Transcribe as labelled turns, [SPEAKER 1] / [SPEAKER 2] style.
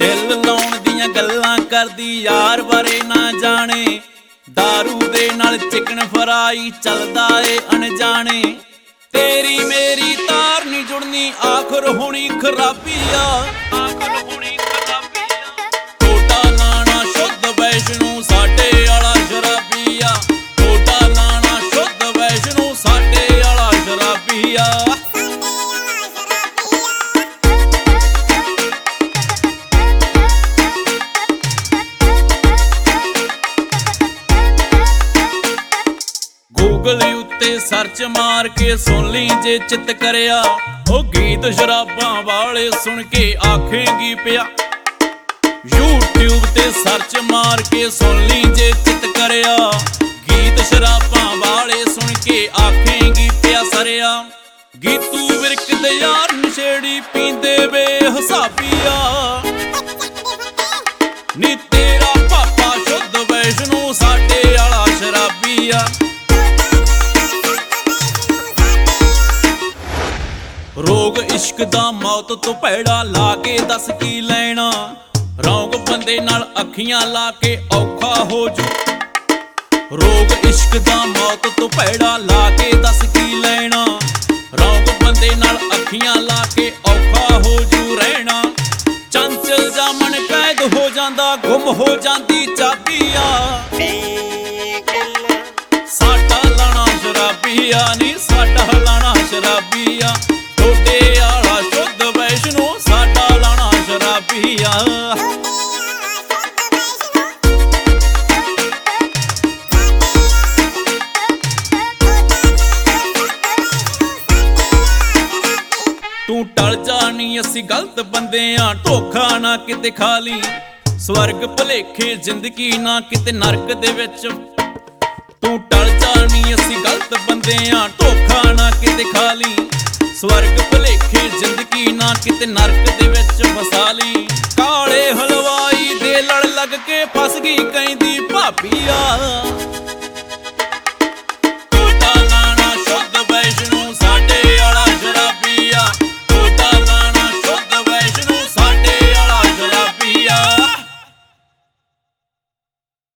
[SPEAKER 1] ਦਿਲ ਲਾਉਣ ਦੀਆਂ ਗੱਲਾਂ ਕਰਦੀ ਯਾਰ ਬਾਰੇ ਨਾ ਜਾਣੇ। दारू दे नाल चिकन फ्राई चलदा ए अनजाने। तेरी मेरी तार नी जुड़नी आखर होनी खराबी आ। टोटा लाना शुद्ध वैष्णो साडे आला शराबी आ। टोटा लाना शुद्ध वैष्णो साडे आला शराबी आ। गूगल उत्ते सर्च मार के सुन ली जे चित करया। ओ गीत शराबां वाले सुन के आखेंगी पिया। यूट्यूब ते सर्च मार के सुन ली जे चित करया। गीत शराबां वाले सुन के आखेंगी पिया सरिया। गीतू विरकदे यार नशेड़ी पींदे बेहिसाबिया। नी तेरा पापा शुद्ध वैष्णो साडे आला शराबिया। रोग इश्क दा मौत तो भैड़ा ला के दस की लैना। रौंग बंदे नाल अखियां ला के औखा हो जू। रोग इश्क दा मौत तो भैड़ा ला के दस की लैना। रौंग बंदे नाल अखियां ला के औखा हो जू रहना। चंचल जामन कैद हो जांदा गुम हो जांदी चाबिया। साडा लाना शराबिया नी साडा लाना शराबिया। टोटे आला शुद्ध वैष्णो साडा लाना शराबिया। तू टल जानी असी गलत बंदे आ। धोखा ना किते खाली स्वर्ग भलेखे जिंदगी ना किते नरक दे विच। तू टल जानी असी गलत बंदे आ। धोखा ना किते खाली स्वर्ग भलेखे जिंदगी ना किते नरक दे विच फसाली। काले हलवाई दे लड़ लग के फस गई कहंदी भाबी आ।